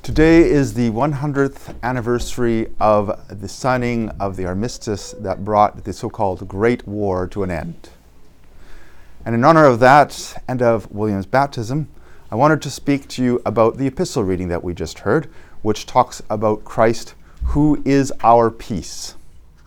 Today is the 100th anniversary of the signing of the armistice that brought the so-called Great War to an end. And in honor of that and of William's baptism, I wanted to speak to you about the epistle reading that we just heard, which talks about Christ, who is our peace.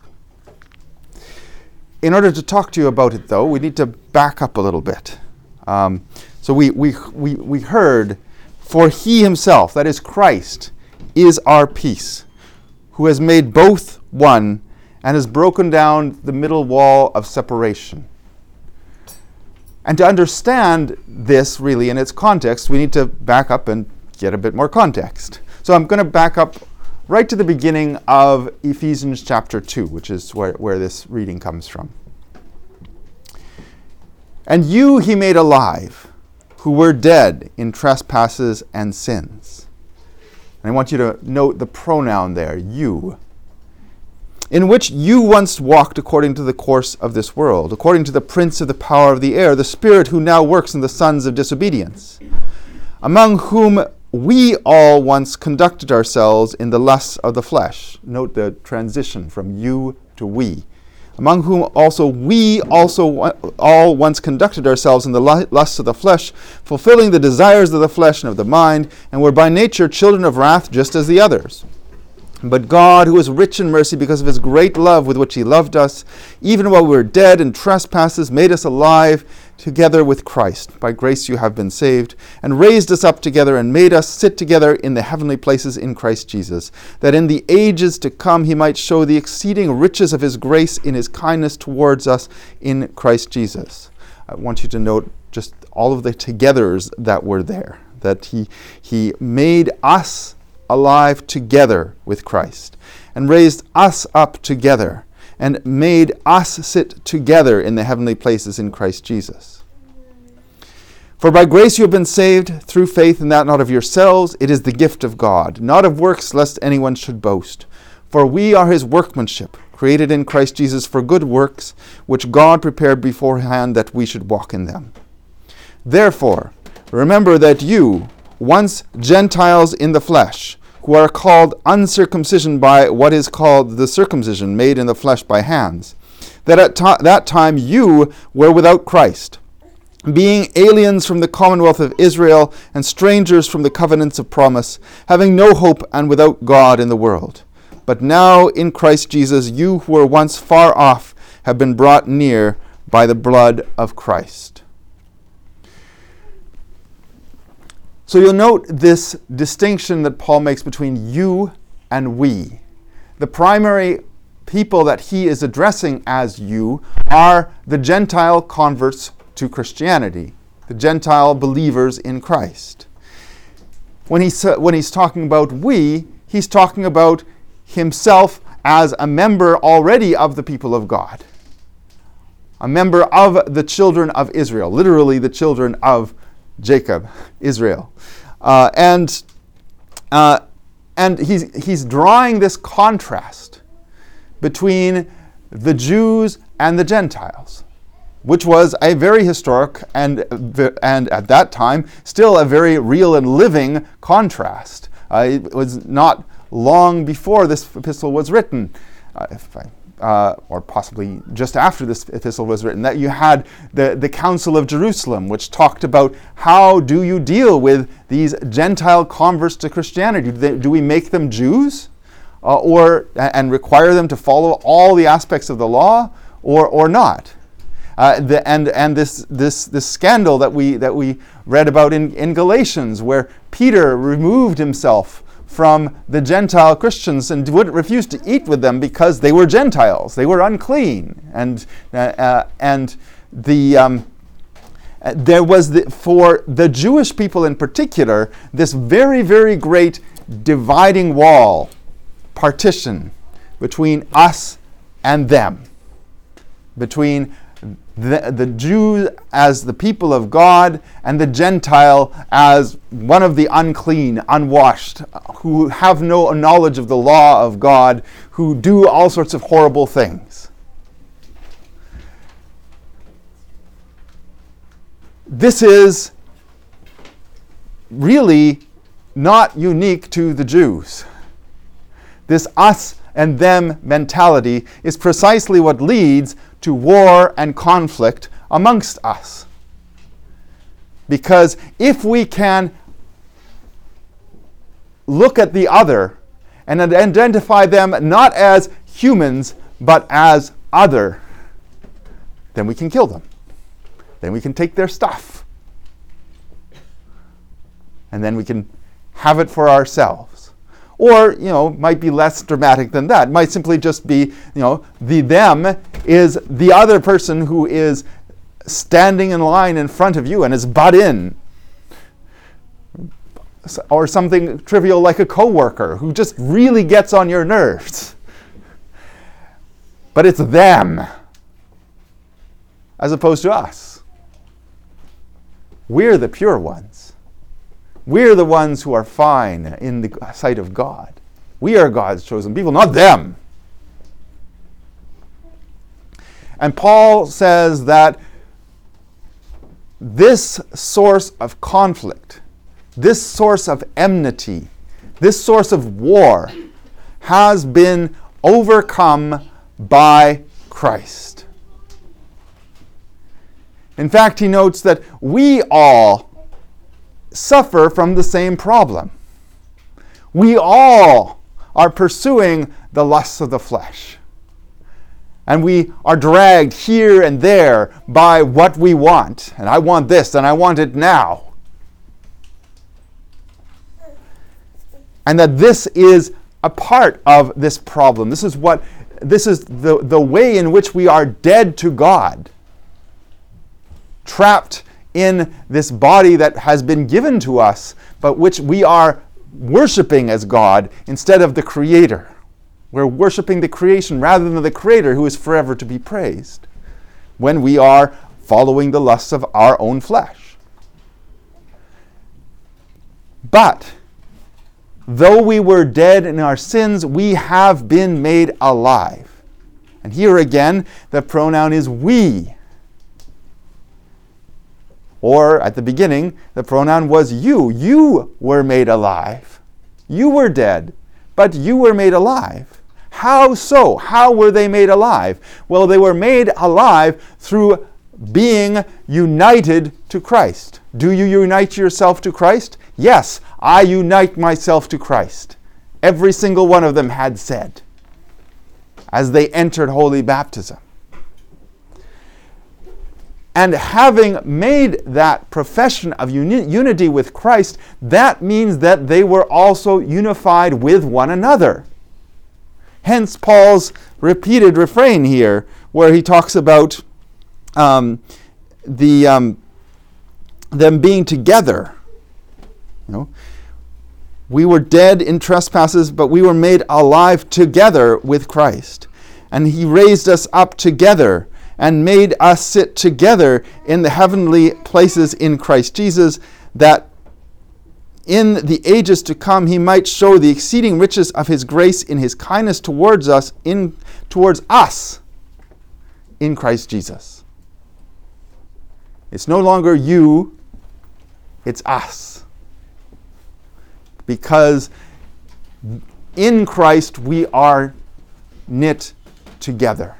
In order to talk to you about it, though, we need to back up a little bit. So we heard, for he himself, that is Christ, is our peace, who has made both one and has broken down the middle wall of separation. And to understand this really in its context, we need to back up and get a bit more context. So I'm going to back up right to the beginning of Ephesians chapter 2, which is where this reading comes from. And you he made alive, who were dead in trespasses and sins. And I want you to note the pronoun there, you. In which you once walked according to the course of this world, according to the prince of the power of the air, the spirit who now works in the sons of disobedience, among whom we all once conducted ourselves in the lusts of the flesh. Note the transition from you to we. Among whom also we all once conducted ourselves in the lusts of the flesh, fulfilling the desires of the flesh and of the mind, and were by nature children of wrath just as the others. But God, who is rich in mercy because of his great love with which he loved us, even while we were dead in trespasses, made us alive together with Christ. By grace you have been saved, and raised us up together and made us sit together in the heavenly places in Christ Jesus, that in the ages to come he might show the exceeding riches of his grace in his kindness towards us in Christ Jesus. I want you to note just all of the togethers that were there, that he made us alive together with Christ, and raised us up together, and made us sit together in the heavenly places in Christ Jesus. For by grace you have been saved through faith, and that not of yourselves, it is the gift of God, not of works, lest anyone should boast. For we are his workmanship, created in Christ Jesus for good works, which God prepared beforehand that we should walk in them. Therefore, remember that you, once Gentiles in the flesh, who are called uncircumcision by what is called the circumcision made in the flesh by hands, that at that time you were without Christ, being aliens from the commonwealth of Israel and strangers from the covenants of promise, having no hope and without God in the world. But now in Christ Jesus you who were once far off have been brought near by the blood of Christ. So you'll note this distinction that Paul makes between you and we. The primary people that he is addressing as you are the Gentile converts to Christianity, the Gentile believers in Christ. When he's talking about we, he's talking about himself as a member already of the people of God, a member of the children of Israel, literally the children of Jacob, Israel. And he's drawing this contrast between the Jews and the Gentiles, which was a very historic and at that time still a very real and living contrast. It was not long before this epistle was written, or possibly just after this epistle was written, that you had the Council of Jerusalem, which talked about how do you deal with these Gentile converts to Christianity. Do we make them Jews and require them to follow all the aspects of the law or not? And this scandal that we read about in Galatians, where Peter removed himself from the Gentile Christians and would refuse to eat with them because they were Gentiles, they were unclean, and there was for the Jewish people in particular this very, very great dividing wall, partition between us and them, between the Jew as the people of God and the Gentile as one of the unclean, unwashed, who have no knowledge of the law of God, who do all sorts of horrible things. This is really not unique to the Jews. This us and them mentality is precisely what leads to war and conflict amongst us. Because if we can look at the other and identify them not as humans but as other, then we can kill them. Then we can take their stuff. And then we can have it for ourselves. Or, might be less dramatic than that. It might simply just be, the them is the other person who is standing in line in front of you and is butt in. Or something trivial like a coworker who just really gets on your nerves. But it's them as opposed to us. We're the pure ones. We're the ones who are fine in the sight of God. We are God's chosen people, not them. And Paul says that this source of conflict, this source of enmity, this source of war has been overcome by Christ. In fact, he notes that we all suffer from the same problem. We all are pursuing the lusts of the flesh. And we are dragged here and there by what we want. And I want this, and I want it now. And that this is a part of this problem. This is the way in which we are dead to God. Trapped in this body that has been given to us, but which we are worshiping as God instead of the Creator. We're worshiping the creation rather than the Creator, who is forever to be praised, when we are following the lusts of our own flesh. But though we were dead in our sins, we have been made alive. And here again, the pronoun is we. Or at the beginning, the pronoun was you. You were made alive. You were dead, but you were made alive. How so? How were they made alive? Well, they were made alive through being united to Christ. Do you unite yourself to Christ? Yes, I unite myself to Christ. Every single one of them had said as they entered holy baptism. And having made that profession of unity with Christ, that means that they were also unified with one another. Hence Paul's repeated refrain here, where he talks about them being together. We were dead in trespasses, but we were made alive together with Christ. And he raised us up together and made us sit together in the heavenly places in Christ Jesus, that in the ages to come he might show the exceeding riches of his grace in his kindness towards us in Christ Jesus. It's no longer you, it's us. Because in Christ we are knit together.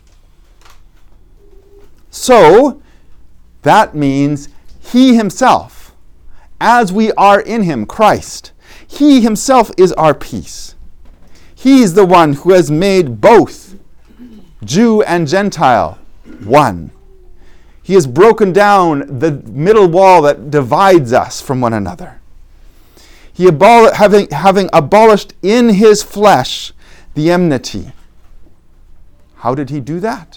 So, that means he himself, as we are in him, Christ, he himself is our peace. He is the one who has made both Jew and Gentile one. He has broken down the middle wall that divides us from one another. He having abolished in his flesh the enmity. How did he do that?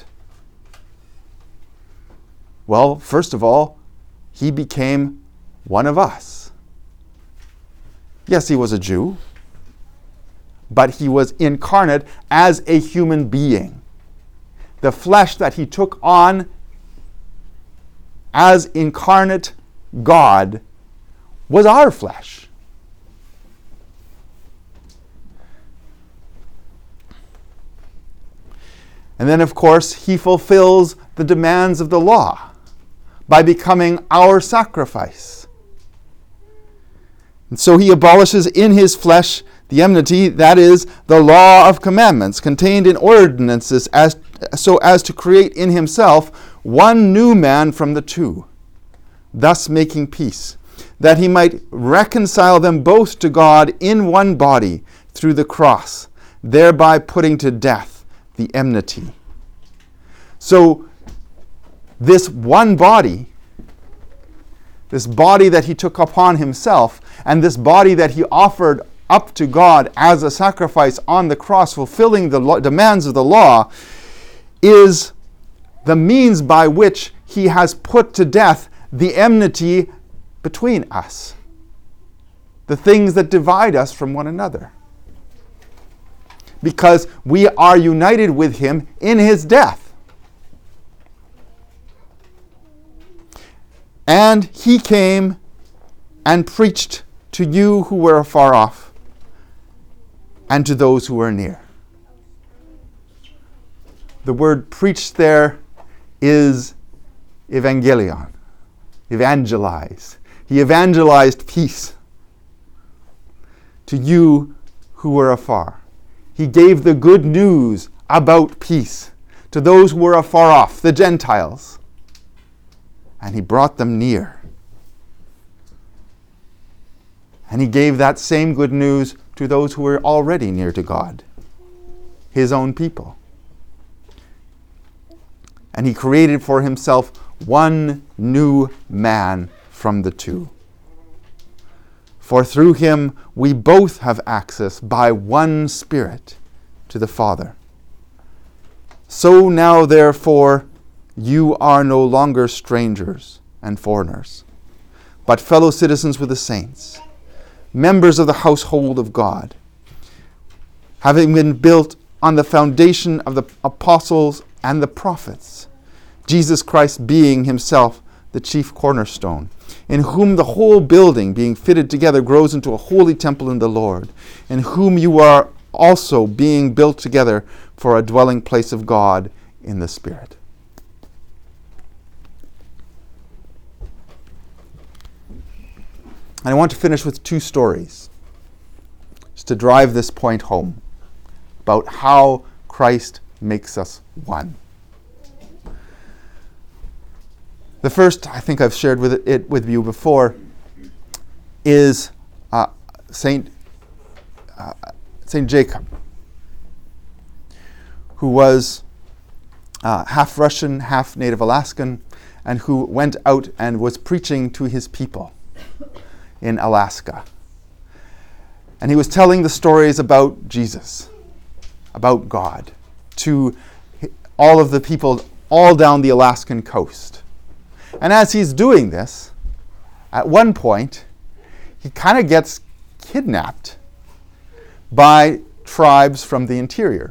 Well, first of all, he became one of us. Yes, he was a Jew, but he was incarnate as a human being. The flesh that he took on as incarnate God was our flesh. And then, of course, he fulfills the demands of the law by becoming our sacrifice. And so he abolishes in his flesh the enmity, that is, the law of commandments contained in ordinances, so as to create in himself one new man from the two, thus making peace, that he might reconcile them both to God in one body through the cross, thereby putting to death the enmity. So this one body, this body that he took upon himself, and this body that he offered up to God as a sacrifice on the cross, fulfilling the demands of the law, is the means by which he has put to death the enmity between us, the things that divide us from one another. Because we are united with him in his death. And he came and preached to you who were afar off, and to those who were near. The word preached there is evangelion, evangelize. He evangelized peace to you who were afar. He gave the good news about peace to those who were afar off, the Gentiles. And he brought them near. And he gave that same good news to those who were already near to God, his own people. And he created for himself one new man from the two. For through him we both have access by one Spirit to the Father. So now, therefore, you are no longer strangers and foreigners, but fellow citizens with the saints, members of the household of God, having been built on the foundation of the apostles and the prophets, Jesus Christ being himself the chief cornerstone, in whom the whole building, being fitted together, grows into a holy temple in the Lord, in whom you are also being built together for a dwelling place of God in the Spirit. And I want to finish with two stories, just to drive this point home, about how Christ makes us one. The first, I think I've shared it with you before, is Saint Jacob, who was half Russian, half Native Alaskan, and who went out and was preaching to his people in Alaska. And he was telling the stories about Jesus, about God, to all of the people all down the Alaskan coast. And as he's doing this, at one point, he kind of gets kidnapped by tribes from the interior.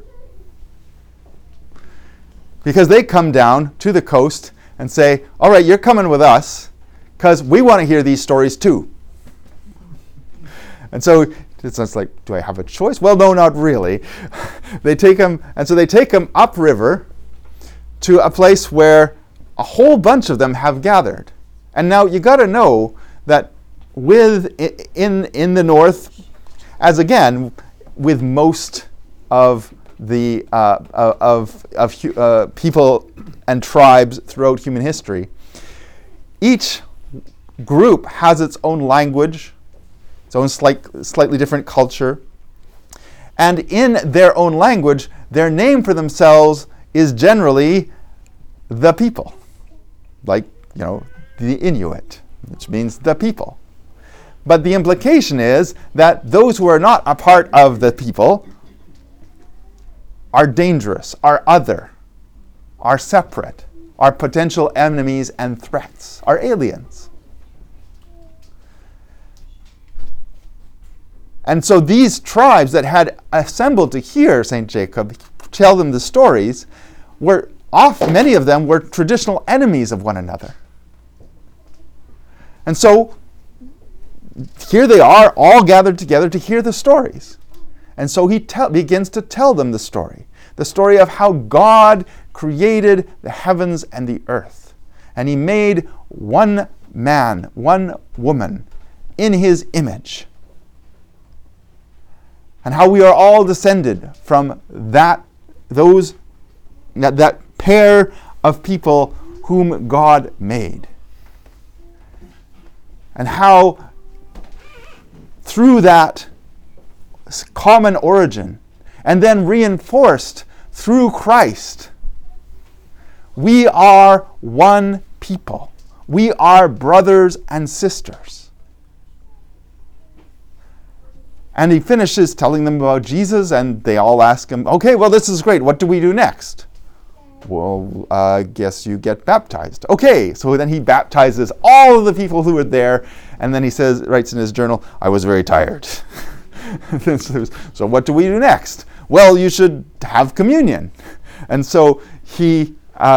Because they come down to the coast and say, all right, you're coming with us because we want to hear these stories too. And so it's like, do I have a choice? Well, no, not really. They take him upriver to a place where a whole bunch of them have gathered. And now you got to know that in the north, as again with most of the people and tribes throughout human history, each group has its own language, its own slightly different culture, and in their own language, their name for themselves is generally the people. Like, the Inuit, which means the people. But the implication is that those who are not a part of the people are dangerous, are other, are separate, are potential enemies and threats, are aliens. And so these tribes that had assembled to hear St. Jacob tell them the stories many of them were traditional enemies of one another. And so here they are, all gathered together to hear the stories. And so he begins to tell them the story of how God created the heavens and the earth. And he made one man, one woman, in his image. And how we are all descended from that pair of people whom God made. And how through that common origin, and then reinforced through Christ, we are one people. We are brothers and sisters. And he finishes telling them about Jesus, and they all ask him, okay, well, this is great. What do we do next? Well, I guess you get baptized. Okay, so then he baptizes all of the people who were there, and then he writes in his journal, I was very tired. So what do we do next? Well, you should have communion. And so they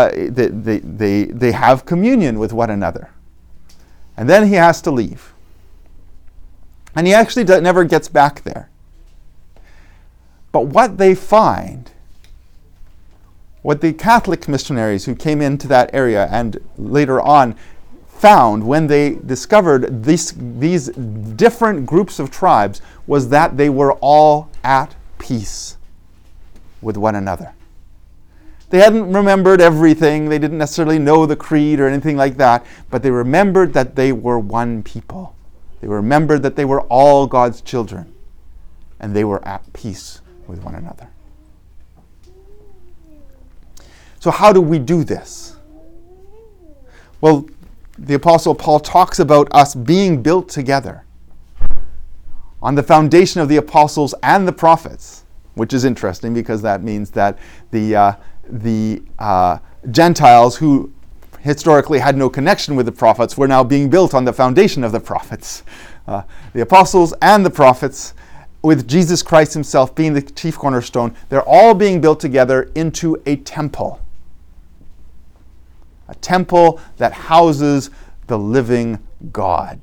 have communion with one another. And then he has to leave. And he actually never gets back there. But what they find, what the Catholic missionaries who came into that area and later on found when they discovered these different groups of tribes, was that they were all at peace with one another. They hadn't remembered everything. They didn't necessarily know the creed or anything like that, but they remembered that they were one people. They remembered that they were all God's children, and they were at peace with one another. So how do we do this? Well, the Apostle Paul talks about us being built together on the foundation of the apostles and the prophets, which is interesting because that means that the Gentiles who historically had no connection with the prophets were now being built on the foundation of the prophets. The apostles and the prophets, with Jesus Christ himself being the chief cornerstone, they're all being built together into a temple. A temple that houses the living God.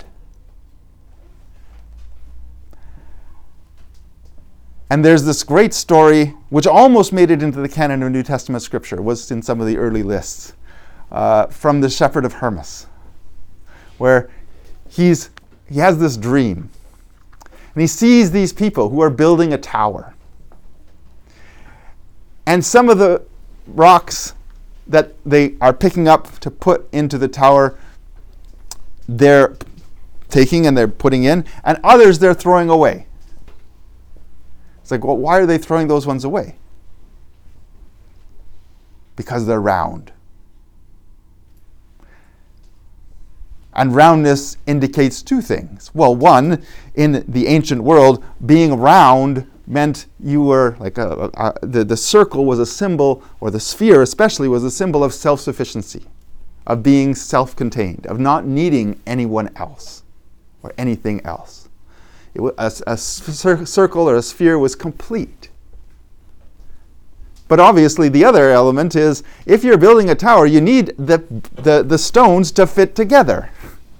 And there's this great story, which almost made it into the canon of New Testament Scripture, was in some of the early lists, from the shepherd of Hermas, where he has this dream. And he sees these people who are building a tower. And some of the rocks that they are picking up to put into the tower, they're taking and they're putting in, and others they're throwing away. It's like, well, why are they throwing those ones away? Because they're round. And roundness indicates two things. Well, one, in the ancient world, being round meant you were like the circle was a symbol, or the sphere especially was a symbol of self-sufficiency, of being self-contained, of not needing anyone else or anything else. A circle or a sphere was complete. But obviously the other element is, if you're building a tower, you need the stones to fit together.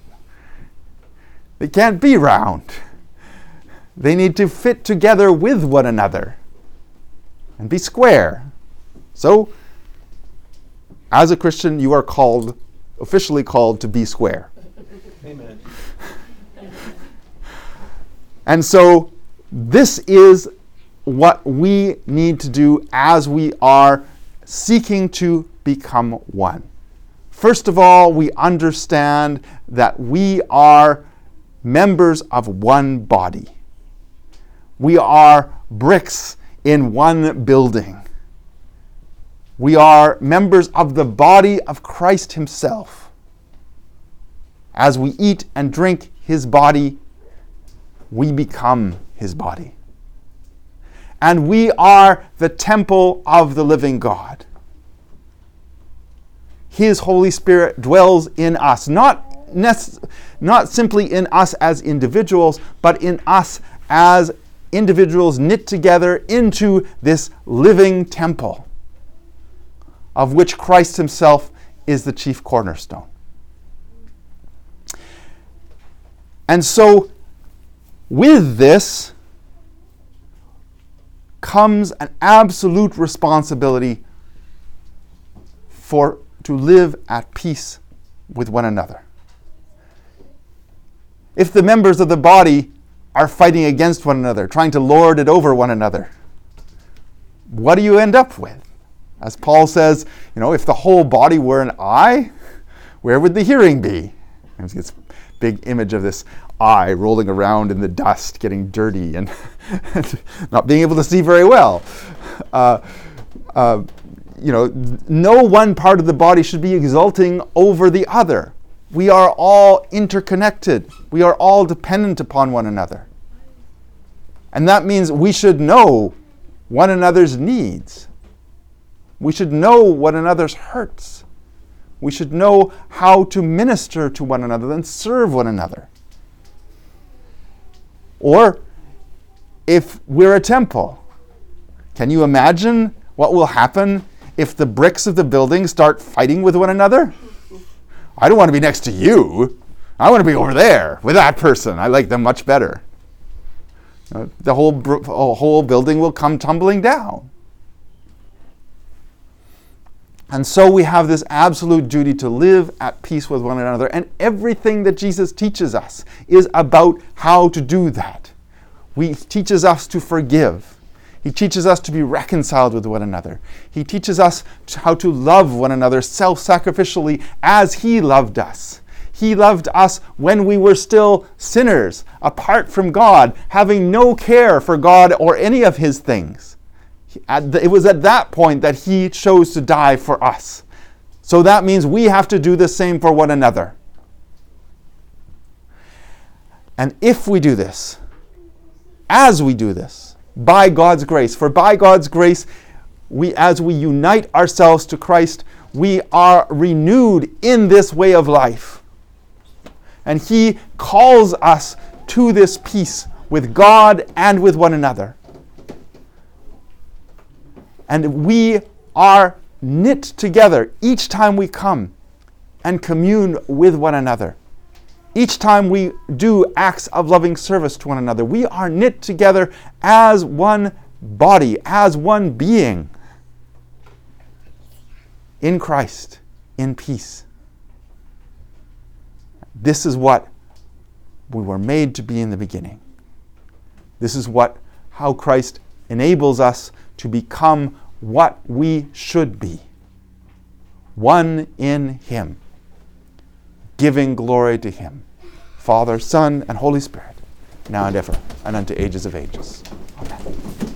They can't be round. They need to fit together with one another and be square. So, as a Christian, you are officially called to be square. Amen. And so, this is what we need to do as we are seeking to become one. First of all, we understand that we are members of one body. We are bricks in one building. We are members of the body of Christ himself. As we eat and drink his body, we become his body. And we are the temple of the living God. His Holy Spirit dwells in us, not simply in us as individuals, but in us as individuals knit together into this living temple, of which Christ himself is the chief cornerstone. And so, with this comes an absolute responsibility to live at peace with one another. if the members of the body are fighting against one another, trying to lord it over one another, what do you end up with? As Paul says, if the whole body were an eye, where would the hearing be? There's this big image of this eye rolling around in the dust, getting dirty and not being able to see very well. No one part of the body should be exulting over the other. We are all interconnected. We are all dependent upon one another. And that means we should know one another's needs. We should know one another's hurts. We should know how to minister to one another and serve one another. Or, if we're a temple, can you imagine what will happen if the bricks of the building start fighting with one another? I don't want to be next to you. I want to be over there with that person. I like them much better. The whole building will come tumbling down. And so we have this absolute duty to live at peace with one another. And everything that Jesus teaches us is about how to do that. He teaches us to forgive. He teaches us to be reconciled with one another. He teaches us how to love one another self-sacrificially as He loved us. He loved us when we were still sinners, apart from God, having no care for God or any of His things. It was at that point that He chose to die for us. So that means we have to do the same for one another. And if we do this, as we do this, by God's grace, for by God's grace, as we unite ourselves to Christ, we are renewed in this way of life. And He calls us to this peace with God and with one another. And we are knit together each time we come and commune with one another. Each time we do acts of loving service to one another, we are knit together as one body, as one being, in Christ, in peace. This is what we were made to be in the beginning. This is how Christ enables us to become what we should be. One in Him, giving glory to Him, Father, Son, and Holy Spirit, now and ever, and unto ages of ages. Amen.